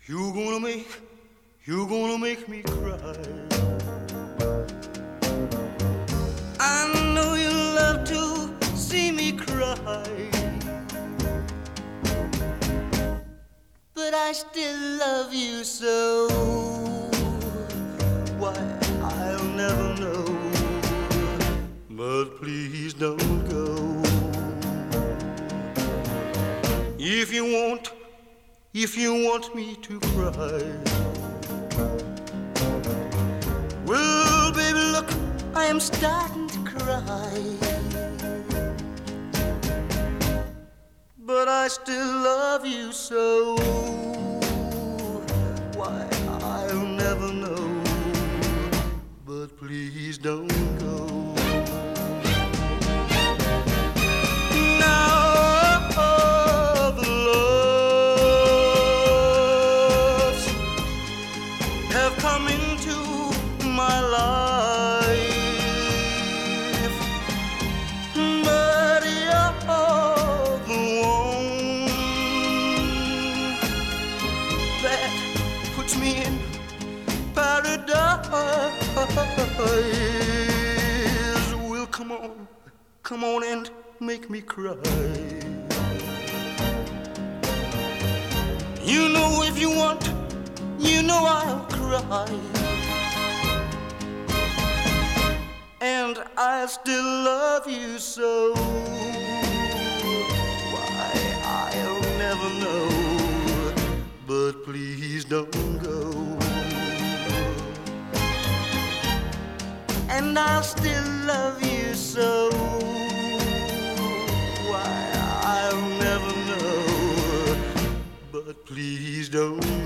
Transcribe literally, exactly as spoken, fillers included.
You're gonna make, you're gonna make me cry. I know you love to see me cry, but I still love you so. Why, I'll never know. But please don't go. If you want, if you want me to cry, well, baby, look, I am starting to cry, but I still love you so. Why, I'll never know. But please don't go. My life, but you're the one that puts me in paradise. Well, come on, come on and make me cry. You know if you want, you know I'll cry. And I still love you so. Why, I'll never know. But please don't go. And I'll still love you so. Why, I'll never know. But please don't